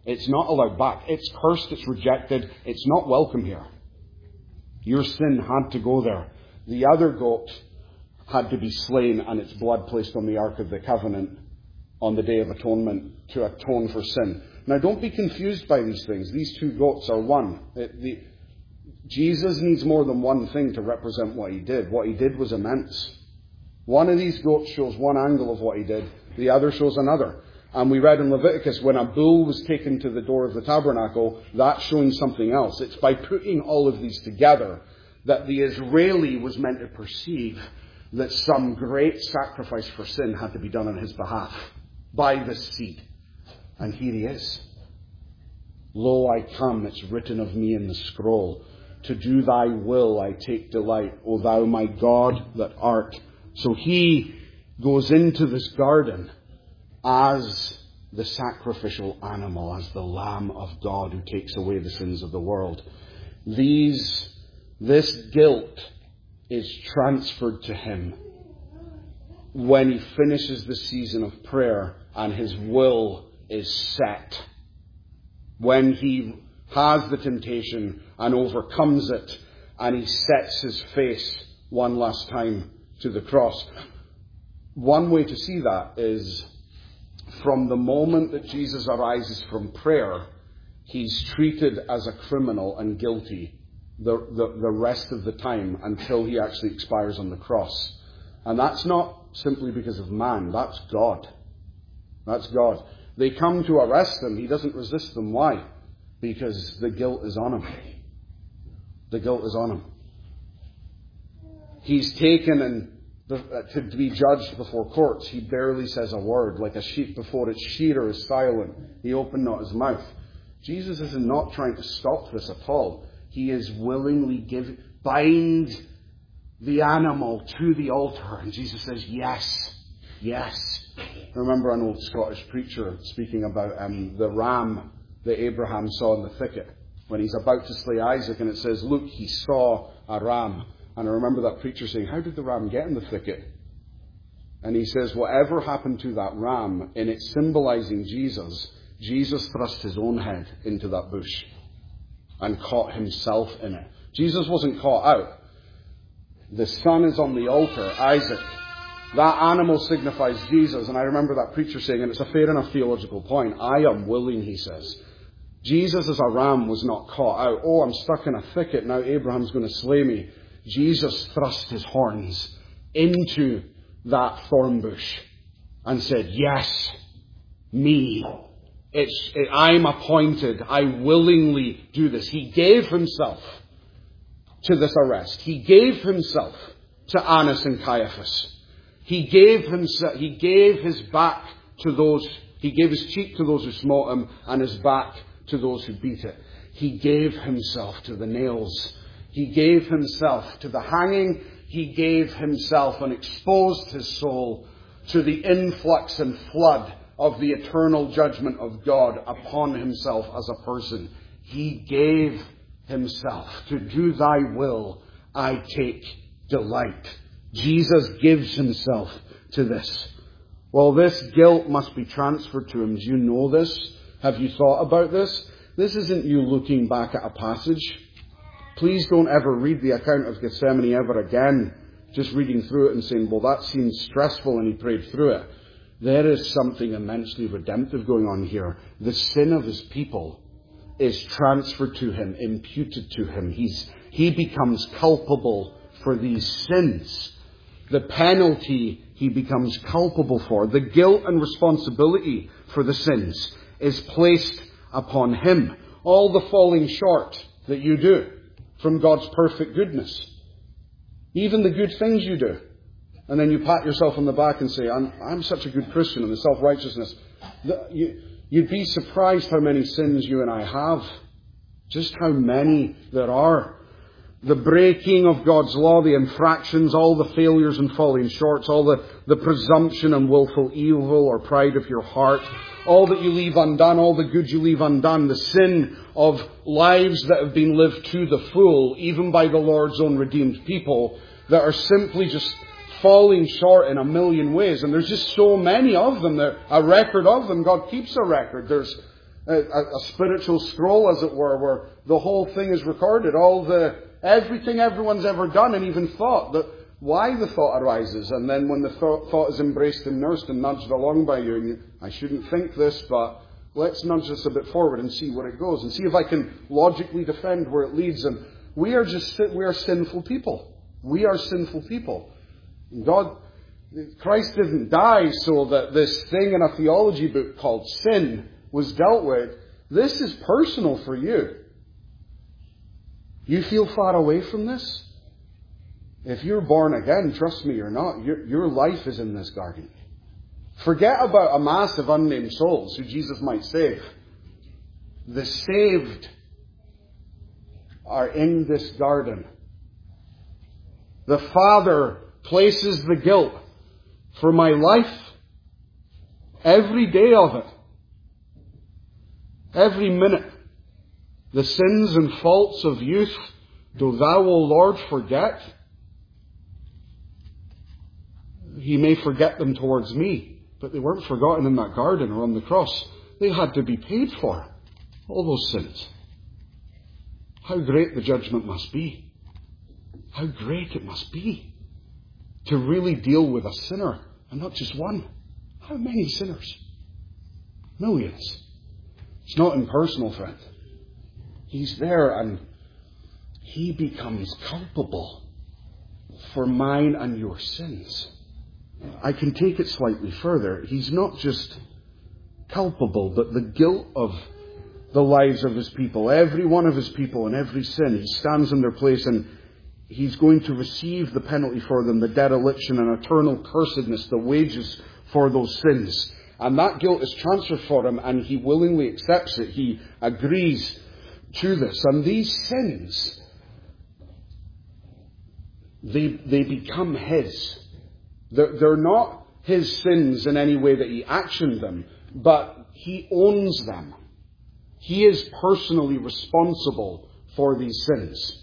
It's not allowed back. It's cursed. It's rejected. It's not welcome here. Your sin had to go there. The other goat had to be slain and its blood placed on the Ark of the Covenant on the Day of Atonement to atone for sin. Now, don't be confused by these things. These two goats are one. It, the, Jesus needs more than one thing to represent what he did. What he did was immense. One of these goats shows one angle of what he did. The other shows another. And we read in Leviticus, when a bull was taken to the door of the tabernacle, that's showing something else. It's by putting all of these together that the Israeli was meant to perceive that some great sacrifice for sin had to be done on his behalf by this seed. And here he is. Lo, I come, it's written of me in the scroll. To do thy will I take delight, O thou my God that art. So he goes into this garden as the sacrificial animal, as the Lamb of God who takes away the sins of the world. These, this guilt is transferred to him when he finishes the season of prayer and his will is set. When he has the temptation and overcomes it and he sets his face one last time to the cross. One way to see that is from the moment that Jesus arises from prayer, he's treated as a criminal and guilty the, the, the rest of the time until he actually expires on the cross. And that's not simply because of man. That's God. That's God. They come to arrest him. He doesn't resist them. Why? Because the guilt is on him. The guilt is on him. He's taken and to be judged before courts. He barely says a word. Like a sheep before its shearer is silent, he opened not his mouth. Jesus is not trying to stop this at all. He is willingly give, bind the animal to the altar. And Jesus says, yes, yes. I remember an old Scottish preacher speaking about um, the ram that Abraham saw in the thicket when he's about to slay Isaac. And it says, look, he saw a ram. And I remember that preacher saying, how did the ram get in the thicket? And he says, whatever happened to that ram, in it symbolizing Jesus, Jesus thrust his own head into that bush and caught himself in it. Jesus wasn't caught out. The son is on the altar, Isaac. That animal signifies Jesus. And I remember that preacher saying, and it's a fair enough theological point, I am willing, he says. Jesus as a ram was not caught out. Oh, I'm stuck in a thicket, now Abraham's going to slay me. Jesus thrust his horns into that thorn bush and said, yes, me. It's, it, I'm appointed. I willingly do this. He gave himself to this arrest. He gave himself to Annas and Caiaphas. He gave himself, he gave his back to those, he gave his cheek to those who smote him and his back to those who beat it. He gave himself to the nails. He gave himself to the hanging. He gave himself and exposed his soul to the influx and flood of the eternal judgment of God upon himself as a person. He gave himself. To do thy will, I take delight. Jesus gives himself to this. Well, this guilt must be transferred to him. Do you know this? Have you thought about this? This isn't you looking back at a passage. Please don't ever read the account of Gethsemane ever again, just reading through it and saying, well, that seems stressful and he prayed through it. There is something immensely redemptive going on here. The sin of his people is transferred to him, imputed to him. He's, he becomes culpable for these sins. The penalty he becomes culpable for, the guilt and responsibility for the sins is placed upon him. All the falling short that you do from God's perfect goodness. Even the good things you do. And then you pat yourself on the back and say, I'm, I'm such a good Christian, and the self-righteousness. The, you, you'd be surprised how many sins you and I have. Just how many there are. The breaking of God's law, the infractions, all the failures and falling shorts, all the, the presumption and willful evil or pride of your heart, all that you leave undone, all the good you leave undone, the sin of lives that have been lived to the full, even by the Lord's own redeemed people, that are simply just falling short in a million ways. And there's just so many of them. There, a record of them. God keeps a record. There's a, a spiritual scroll, as it were, where the whole thing is recorded, all the everything everyone's ever done and even thought, that why the thought arises, and then when the thought, thought is embraced and nursed and nudged along by you, and you, I shouldn't think this, but let's nudge this a bit forward and see where it goes, and see if I can logically defend where it leads. And we are just we are sinful people. We are sinful people. God, Christ didn't die so that this thing in a theology book called sin was dealt with. This is personal for you. You feel far away from this? If you're born again, trust me, you're not. Your, your life is in this garden. Forget about a mass of unnamed souls who Jesus might save. The saved are in this garden. The Father places the guilt for my life, every day of it, every minute. The sins and faults of youth, do thou, O Lord, forget? He may forget them towards me, but they weren't forgotten in that garden or on the cross. They had to be paid for, all those sins. How great the judgment must be. How great it must be to really deal with a sinner, and not just one. How many sinners? Millions. It's not impersonal, friend. He's there and he becomes culpable for mine and your sins. I can take it slightly further. He's not just culpable, but the guilt of the lives of his people, every one of his people and every sin, he stands in their place, and he's going to receive the penalty for them, the dereliction and eternal cursedness, the wages for those sins. And that guilt is transferred for him, and he willingly accepts it. He agrees to this. And these sins, they, they become his. They're, they're not his sins in any way that he actioned them, but he owns them. He is personally responsible for these sins.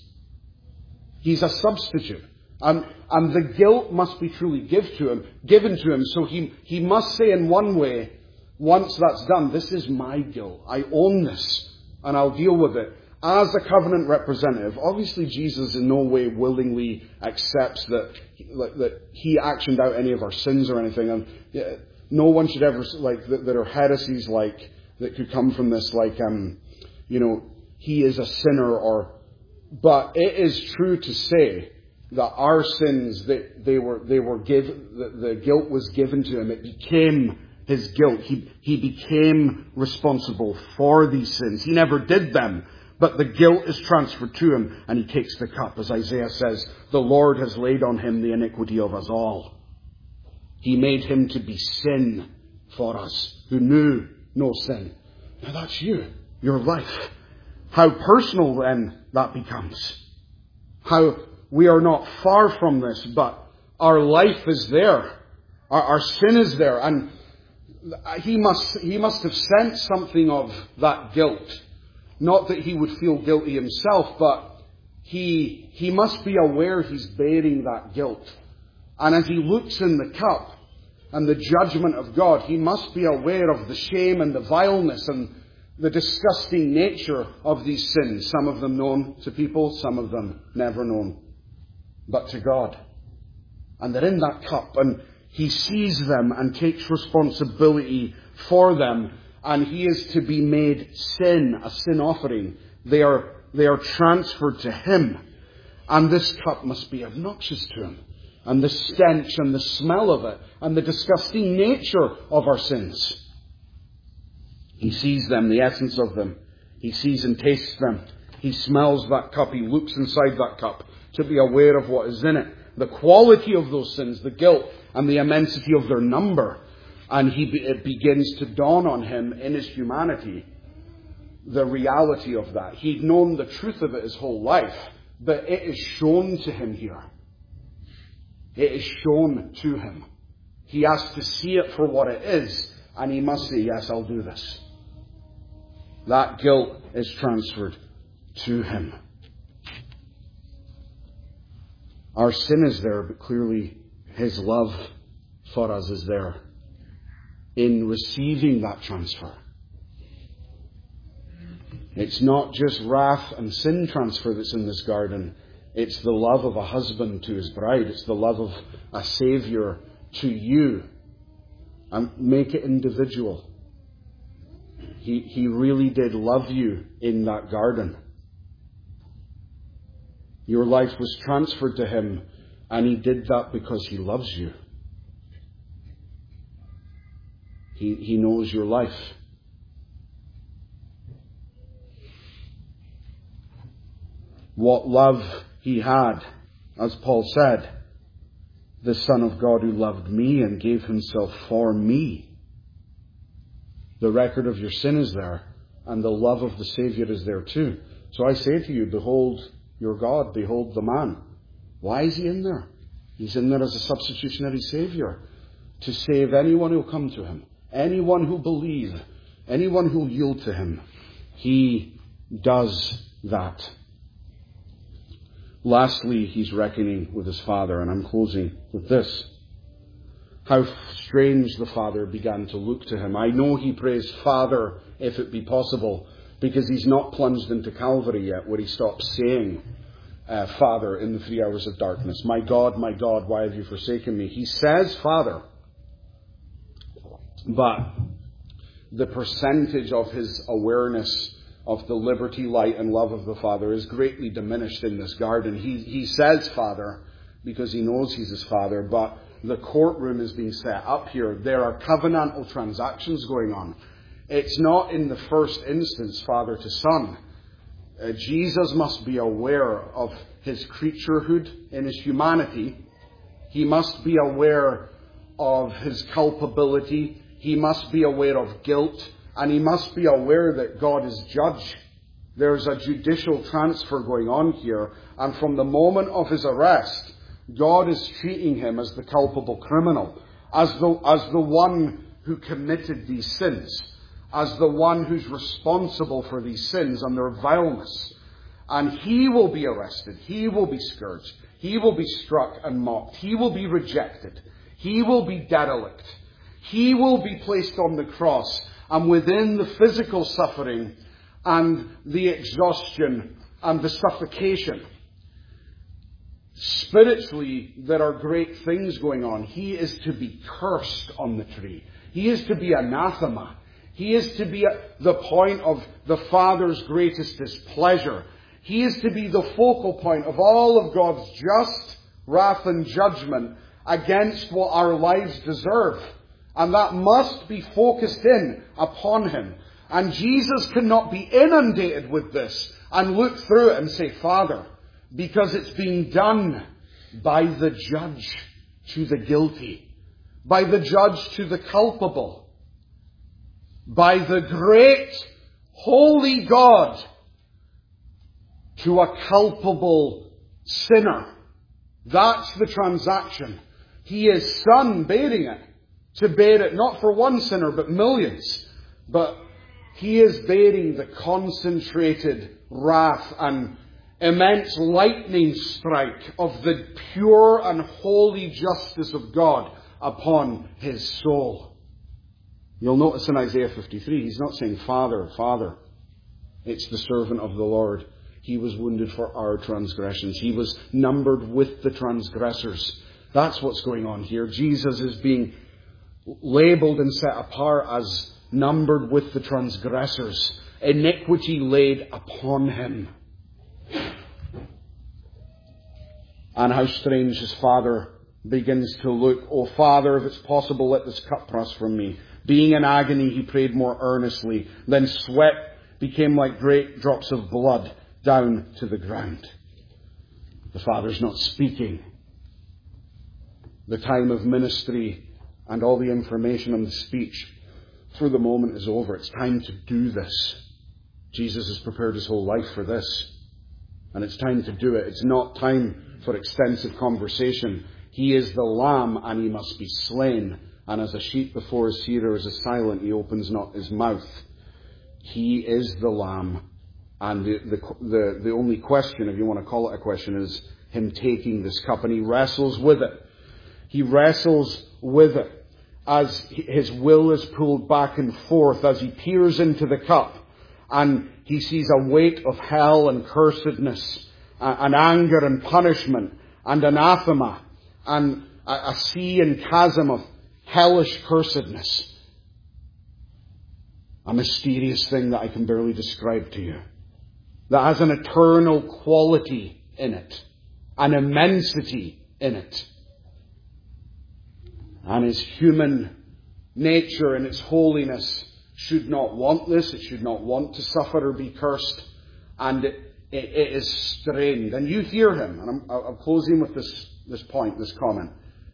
He's a substitute. And, and the guilt must be truly give to him, given to him. So he, he must say in one way, once that's done, this is my guilt. I own this, and I'll deal with it. As a covenant representative, obviously Jesus in no way willingly accepts that, that he actioned out any of our sins or anything. And no one should ever, like, that there are heresies like, that could come from this, like, um, you know, he is a sinner, or, but it is true to say that our sins, they, they were, they were given, the, the guilt was given to him. It became his guilt. He, he became responsible for these sins. He never did them, but the guilt is transferred to him, and he takes the cup. As Isaiah says, the Lord has laid on him the iniquity of us all. He made him to be sin for us, who knew no sin. Now that's you, your life. How personal then that becomes. How we are not far from this, but our life is there. Our, our sin is there. And he must, he must have sensed something of that guilt. Not that he would feel guilty himself, but he, he must be aware he's bearing that guilt. And as he looks in the cup and the judgment of God, he must be aware of the shame and the vileness and the disgusting nature of these sins. Some of them known to people, some of them never known, but to God. And they're in that cup, and he sees them and takes responsibility for them, and he is to be made sin, a sin offering. They are, they are transferred to him, and this cup must be obnoxious to him. And the stench and the smell of it, and the disgusting nature of our sins. He sees them, the essence of them. He sees and tastes them. He smells that cup. He looks inside that cup to be aware of what is in it. The quality of those sins, the guilt, and the immensity of their number. And he, it begins to dawn on him in his humanity the reality of that. He'd known the truth of it his whole life, but it is shown to him here. It is shown to him. He has to see it for what it is, and he must say, yes, I'll do this. That guilt is transferred to him. Our sin is there, but clearly his love for us is there in receiving that transfer. It's not just wrath and sin transfer that's in this garden. It's the love of a husband to his bride. It's the love of a Saviour to you. And make it individual. He, he really did love you in that garden. Your life was transferred to him, and he did that because he loves you. He, he knows your life. What love he had, as Paul said, the Son of God who loved me and gave himself for me. The record of your sin is there, and the love of the Saviour is there too. So I say to you, behold your God, behold the man. Why is he in there? He's in there as a substitutionary Saviour, to save anyone who will come to him, anyone who believe, anyone who will yield to him. He does that. Lastly, he's reckoning with his Father, and I'm closing with this. How strange the Father began to look to him. I know he prays Father, if it be possible, because he's not plunged into Calvary yet, where he stops saying uh, Father in the three hours of darkness. My God, my God, why have you forsaken me? He says Father, but the percentage of his awareness of the liberty, light, and love of the Father is greatly diminished in this garden. He, he says Father because he knows he's his Father, but the courtroom is being set up here. There are covenantal transactions going on. It's not in the first instance Father to Son. Uh, Jesus must be aware of his creaturehood in his humanity. He must be aware of his culpability. He must be aware of guilt. And he must be aware that God is judge. There's a judicial transfer going on here. And from the moment of his arrest, God is treating him as the culpable criminal, as the, as the one who committed these sins, as the one who's responsible for these sins and their vileness. And he will be arrested. He will be scourged. He will be struck and mocked. He will be rejected. He will be derelict. He will be placed on the cross. And within the physical suffering and the exhaustion and the suffocation, spiritually there are great things going on. He is to be cursed on the tree. He is to be anathema. He is to be at the point of the Father's greatest displeasure. He is to be the focal point of all of God's just wrath and judgment against what our lives deserve. And that must be focused in upon him. And Jesus cannot be inundated with this and look through it and say, Father, because it's being done by the judge to the guilty, by the judge to the culpable, by the great holy God to a culpable sinner. That's the transaction. He is Son bearing it. To bear it, not for one sinner, but millions. But he is bearing the concentrated wrath and immense lightning strike of the pure and holy justice of God upon his soul. You'll notice in Isaiah fifty-three, he's not saying Father, Father. It's the servant of the Lord. He was wounded for our transgressions. He was numbered with the transgressors. That's what's going on here. Jesus is being labelled and set apart as numbered with the transgressors. Iniquity laid upon him. And how strange his Father begins to look. Oh, Father, if it's possible, let this cup pass from me. Being in agony, he prayed more earnestly. Then sweat became like great drops of blood down to the ground. The Father's not speaking. The time of ministry and all the information and the speech for the moment is over. It's time to do this. Jesus has prepared his whole life for this. And it's time to do it. It's not time for extensive conversation. He is the Lamb and he must be slain. And as a sheep before his shearer is silent, he opens not his mouth. He is the Lamb. And the, the, the, the only question, if you want to call it a question, is him taking this cup. And he wrestles with it. He wrestles with it as his will is pulled back and forth, as he peers into the cup And he sees a weight of hell and cursedness, and anger and punishment, and anathema, and a sea and chasm of hellish cursedness. A mysterious thing that I can barely describe to you. That has an eternal quality in it. An immensity in it. And his human nature and its holiness should not want this. It should not want to suffer or be cursed. And it, it, it is strained. And you hear him. And I'm, I'm closing with this, this point, this comment.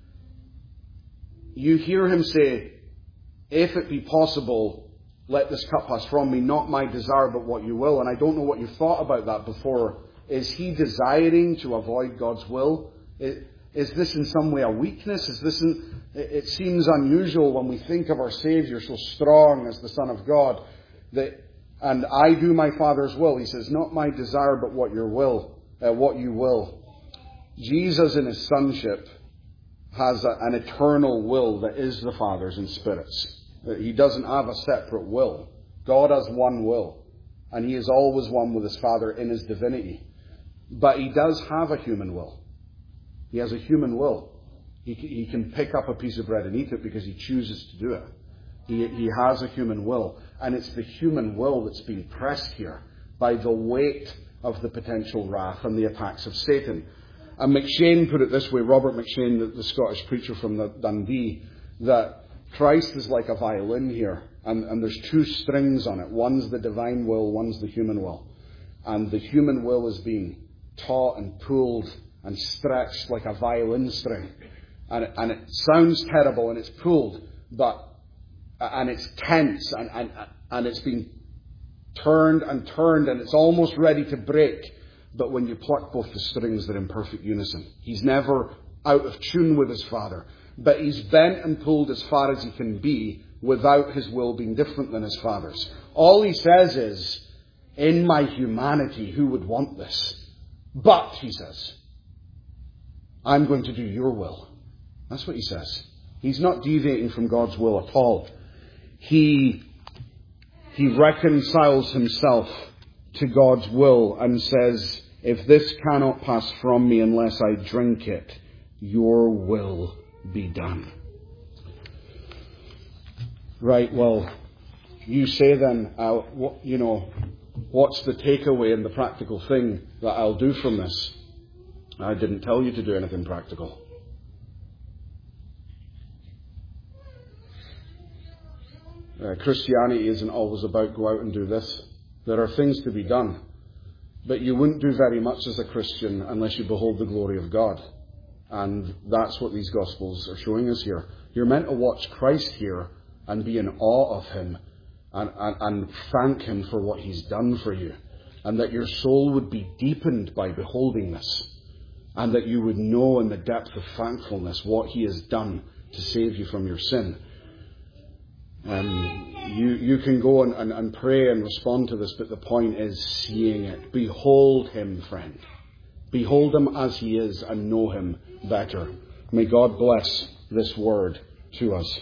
You hear him say, if it be possible, let this cup pass from me, not my desire, but what you will. And I don't know what you've thought about that before. Is he desiring to avoid God's will? Is this in some way a weakness? Is this in, it seems unusual when we think of our Saviour so strong as the Son of God. That, and I do my Father's will. He says, not my desire, but what your will, uh, what you will. Jesus in his sonship has a, an eternal will that is the Father's in spirits. He doesn't have a separate will. God has one will. And he is always one with his Father in his divinity. But he does have a human will. He has a human will. He, he can pick up a piece of bread and eat it because he chooses to do it. He, he has a human will. And it's the human will that's being pressed here by the weight of the potential wrath and the attacks of Satan. And McShane put it this way, Robert McShane, the, the Scottish preacher from the Dundee, that Christ is like a violin here. And, and there's two strings on it. One's the divine will, one's the human will. And the human will is being taut and pulled and stretched like a violin string. And it, and it sounds terrible and it's pulled, but, and it's tense and, and, and it's being turned and turned and it's almost ready to break. But when you pluck both the strings, they're in perfect unison. He's never out of tune with his Father. But he's bent and pulled as far as he can be without his will being different than his Father's. All he says is, in my humanity, who would want this? But, he says, I'm going to do your will. That's what he says. He's not deviating from God's will at all. He, he reconciles himself to God's will and says, if this cannot pass from me unless I drink it, your will be done. Right, well, you say then, uh, what, you know, what's the takeaway and the practical thing that I'll do from this? I didn't tell you to do anything practical. Uh, Christianity isn't always about go out and do this. There are things to be done. But you wouldn't do very much as a Christian unless you behold the glory of God. And that's what these Gospels are showing us here. You're meant to watch Christ here and be in awe of him and, and, and thank him for what he's done for you. And that your soul would be deepened by beholding this. And that you would know in the depth of thankfulness what he has done to save you from your sin. Um, you, you can go and, and, and pray and respond to this, but the point is seeing it. Behold him, friend. Behold him as he is and know him better. May God bless this word to us.